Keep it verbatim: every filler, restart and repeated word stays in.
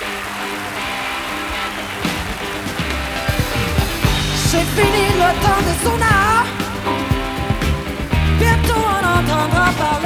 C'est fini le temps des saunas. Bientôt on entendra parler